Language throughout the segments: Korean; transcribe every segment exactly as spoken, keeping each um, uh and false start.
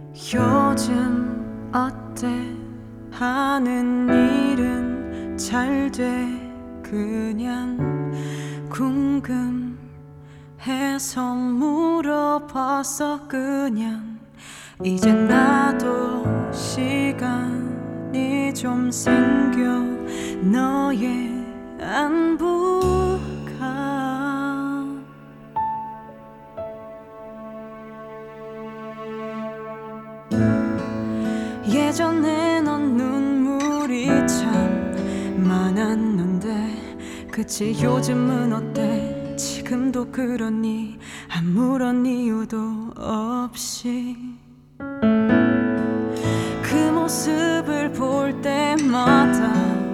요즘 어때? 하는 일은 잘 돼? 그냥 궁금해서 물어봤어. 그냥 이제 나도 시간이 좀 생겨 너의 안부가 예전에 넌 눈물이 참 많았는데 그치 요즘은 어때? 지금도 그러니 아무런 이유도 없이 그 모습을 볼 때마다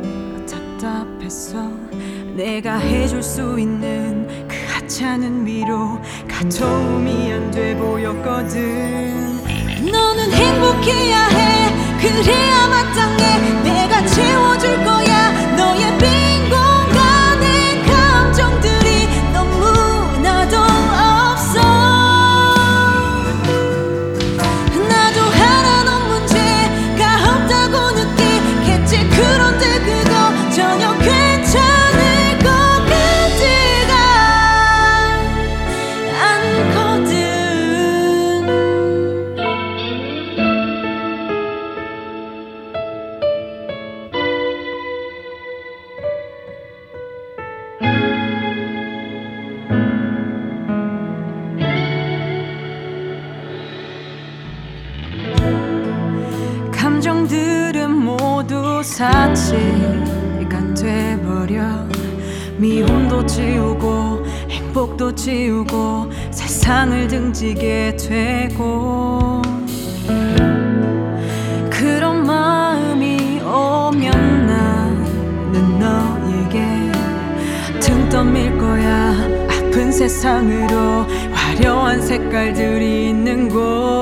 답답했어. 내가 해줄 수 있는 그 하찮은 위로가 도움이 안 돼 보였거든. 너는 행복해야 해. 그래야 마땅해. 내가 채워줄 거야. 너의 빈 공간에 감정들이 너무나도 없어. 나도 하나는 문제가 없다고 느끼겠지. 그런데 그거 전혀 괜찮을 것 같지가 않거든. 감정들은 모두 사치가 돼버려. 미움도 지우고 행복도 지우고 세상을 등지게 되고 그런 마음이 오면 나는 너에게 등 떠밀 거야. 아픈 세상으로 화려한 색깔들이 있는 곳